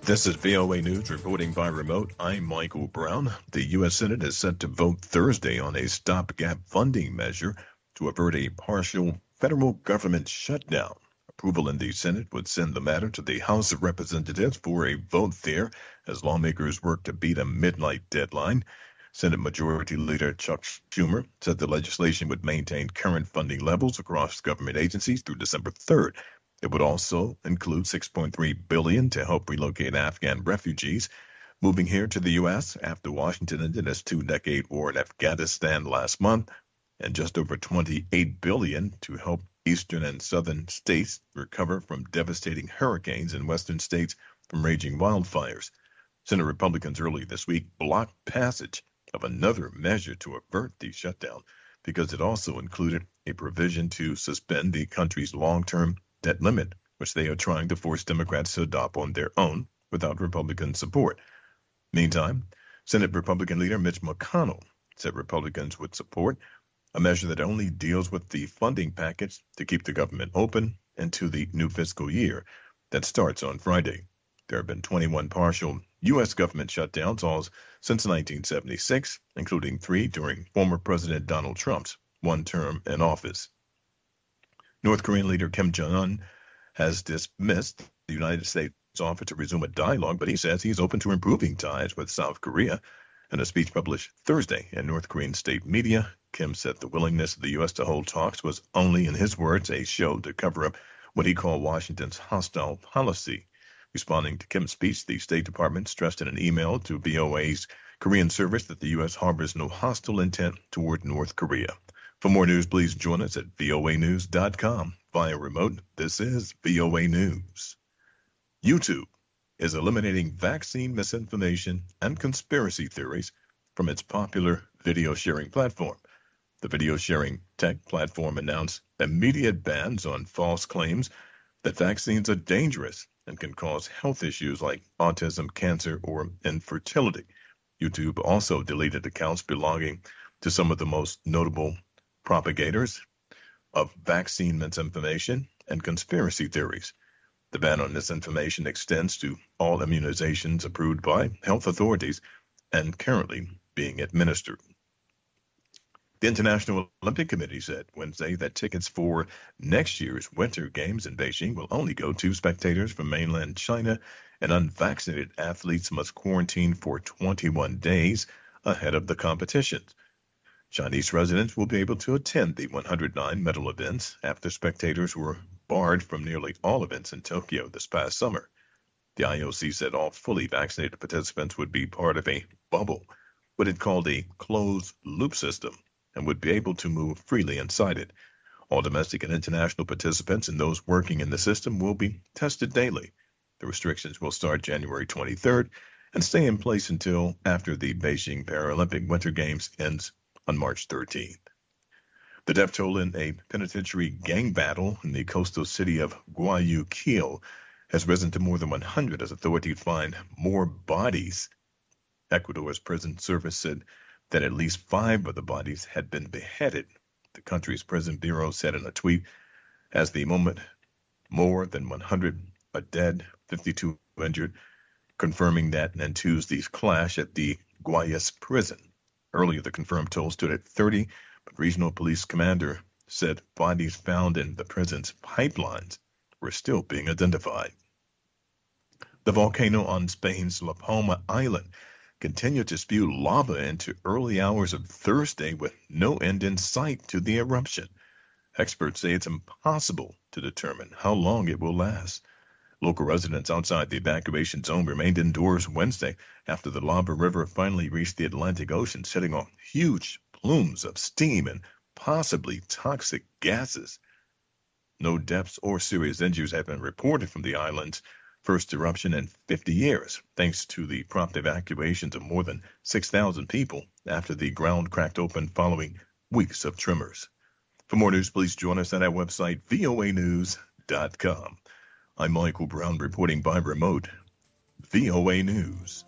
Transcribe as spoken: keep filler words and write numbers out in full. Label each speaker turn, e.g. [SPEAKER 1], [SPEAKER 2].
[SPEAKER 1] This is V O A News reporting by remote. I'm Michael Brown. The U S. Senate is set to vote Thursday on a stopgap funding measure to avert a partial federal government shutdown. Approval in the Senate would send the matter to the House of Representatives for a vote there as lawmakers work to beat a midnight deadline. Senate Majority Leader Chuck Schumer said the legislation would maintain current funding levels across government agencies through December third. It would also include six point three billion dollars to help relocate Afghan refugees moving here to the U S after Washington ended its two-decade war in Afghanistan last month, and just over twenty-eight billion dollars to help eastern and southern states recover from devastating hurricanes and western states from raging wildfires. Senate Republicans early this week blocked passage of another measure to avert the shutdown because it also included a provision to suspend the country's long-term debt limit, which they are trying to force Democrats to adopt on their own without Republican support. Meantime, Senate Republican leader Mitch McConnell said Republicans would support a measure that only deals with the funding package to keep the government open into the new fiscal year that starts on Friday. There have been twenty-one partial U S government shutdowns all since nineteen seventy-six, including three during former President Donald Trump's one term in office. North Korean leader Kim Jong-un has dismissed the United States' offer to resume a dialogue, but he says he's open to improving ties with South Korea. In a speech published Thursday in North Korean state media, Kim said the willingness of the U S to hold talks was only, in his words, a show to cover up what he called Washington's hostile policy. Responding to Kim's speech, the State Department stressed in an email to V O A's Korean service that the U S harbors no hostile intent toward North Korea. For more news, please join us at V O A news dot com. Via remote, this is V O A News. YouTube is eliminating vaccine misinformation and conspiracy theories from its popular video sharing platform. The video sharing tech platform announced immediate bans on false claims that vaccines are dangerous and can cause health issues like autism, cancer, or infertility. YouTube also deleted accounts belonging to some of the most notable propagators of vaccine misinformation and conspiracy theories. The ban on this information extends to all immunizations approved by health authorities and currently being administered. The International Olympic Committee said Wednesday that tickets for next year's Winter Games in Beijing will only go to spectators from mainland China, and unvaccinated athletes must quarantine for twenty-one days ahead of the competitions. Chinese residents will be able to attend the one hundred nine medal events after spectators were barred from nearly all events in Tokyo this past summer. The I O C said all fully vaccinated participants would be part of a bubble, what it called a closed-loop system, and would be able to move freely inside it. All domestic and international participants and those working in the system will be tested daily. The restrictions will start January twenty-third and stay in place until after the Beijing Paralympic Winter Games ends on March thirteenth. The death toll in a penitentiary gang battle in the coastal city of Guayaquil has risen to more than one hundred as authorities find more bodies. Ecuador's prison service said that at least five of the bodies had been beheaded. The country's prison bureau said in a tweet, as the moment more than one hundred are dead, fifty-two injured, confirming that and Tuesday's clash at the Guayas prison. Earlier, the confirmed toll stood at thirty, but regional police commander said bodies found in the prison's pipelines were still being identified. The volcano on Spain's La Palma Island continued to spew lava into early hours of Thursday with no end in sight to the eruption. Experts say it's impossible to determine how long it will last. Local residents outside the evacuation zone remained indoors Wednesday after the lava river finally reached the Atlantic Ocean, setting off huge plumes of steam and possibly toxic gases. No deaths or serious injuries have been reported from the island's first eruption in fifty years, thanks to the prompt evacuations of more than six thousand people after the ground cracked open following weeks of tremors. For more news, please join us at our website, V O A news dot com. I'm Michael Brown reporting by remote, V O A News.